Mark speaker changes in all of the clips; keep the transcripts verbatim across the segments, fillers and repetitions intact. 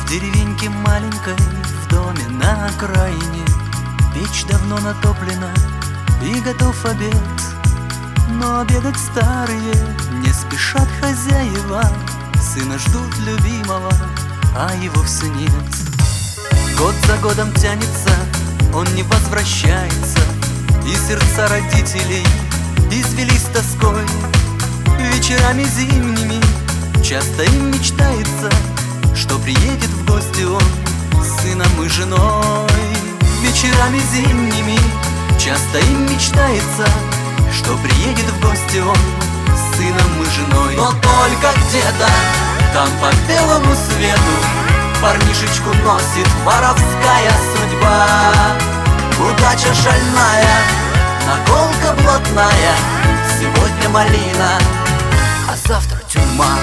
Speaker 1: В деревеньке маленькой, в доме на окраине, печь давно натоплена и готов обед. Но обедать старые не спешат хозяева, сына ждут любимого, а его все нет. Год за годом тянется, он не возвращается, и сердца родителей извелись тоской. Вечерами зимними часто им мечтается, что приедет в гости он с сыном и женой. Вечерами зимними часто им мечтается, что приедет в гости он с сыном и женой. Но только где-то там по белому свету парнишечку носит воровская судьба. Удача шальная, наколка блатная, сегодня малина, а завтра тюрьма.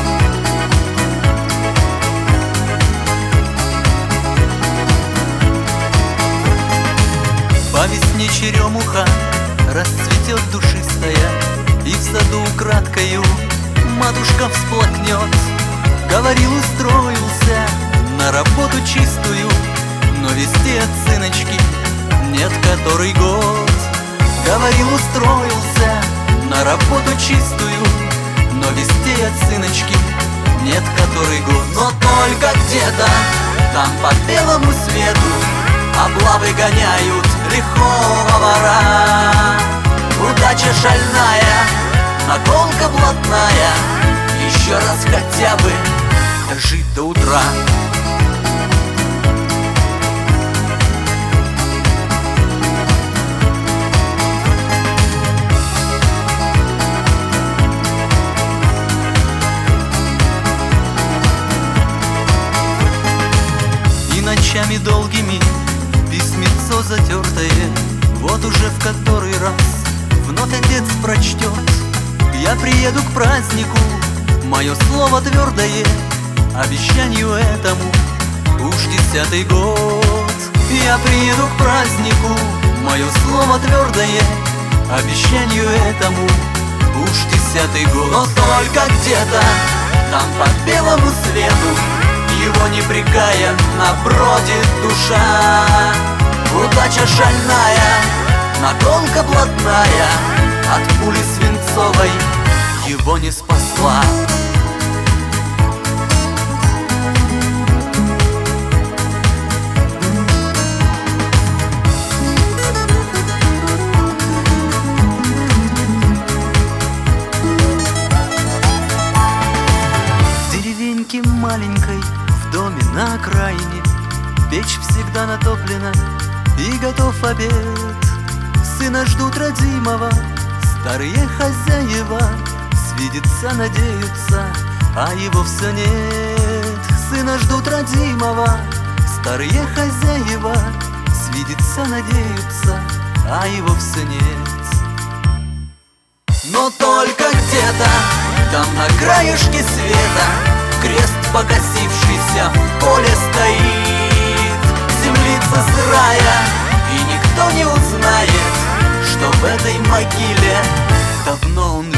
Speaker 1: По весне черемуха расцветет душистая, и в саду украдкою матушка всплакнет. Говорил, устроился на работу чистую, но вести от сыночки нет который год. Говорил, устроился на работу чистую, но вести от сыночки нет который год. Но только где-то там по белому свету облавы гоняют лихого вора. Удача шальная, наколка блатная, еще раз хотя бы дожить до утра. И ночами долгими письмецо затертое, вот уже в который раз вновь отец прочтет. Я приеду к празднику, мое слово твердое, обещанию этому уж десятый год. Я приеду к празднику, мое слово твердое, обещанию этому уж десятый год. Но только где-то там по белому свету его не прикая набродит душа. Удача шальная, наколка блатная, от пули свинцовой его не спасла. В деревеньке маленькой, в доме на окраине, печь всегда натоплена и готов обед. Сына ждут родимого старые хозяева, свидеться надеются, а его все нет. Сына ждут родимого старые хозяева, свидеться надеются, а его все нет. Но только где-то там на краешке света крест покосившийся в поле стоит. Землица сырая, и никто не узнает, что в этой могиле давно он